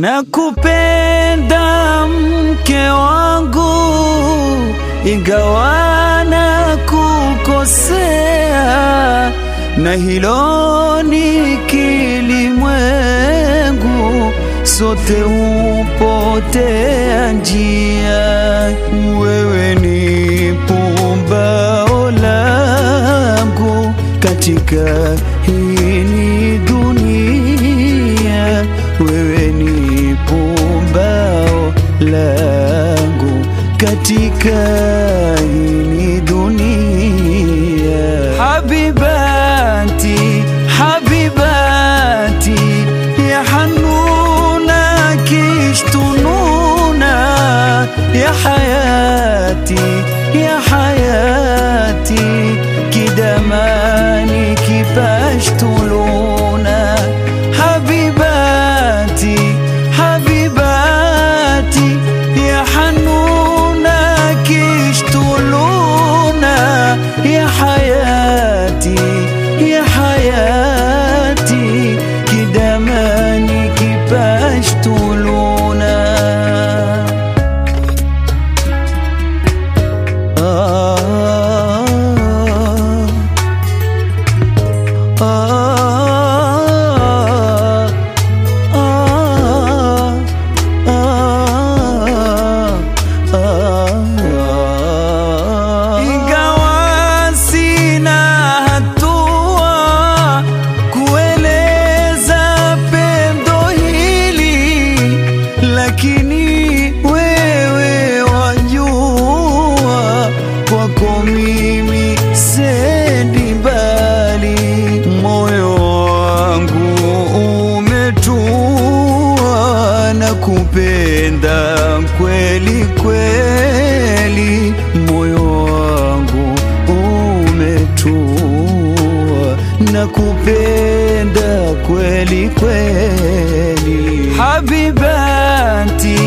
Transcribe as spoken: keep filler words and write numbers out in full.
Nakupenda mke wangu, ingawa nakukosea, na hilo ni kilimwengu, sote hupotea njia. Wewe ni pumbao langu katika hii dunia, wewe ni pumbao langu katika hii dunia. Habibati, habibati ya hanuna kishtununa, ya hayati, ya hayati kidamani kipashtuluna. Habibati, habibati ya hanuna kishtununa, ya hayati, ya hayati kidamani kipashtuluna. Ah, ah, lakini wewe wajua, kwako mimi sendi mbali. Moyo wangu umetua na kupenda kweli kweli, moyo wangu umetua na kupenda kweli kweli. Habibati,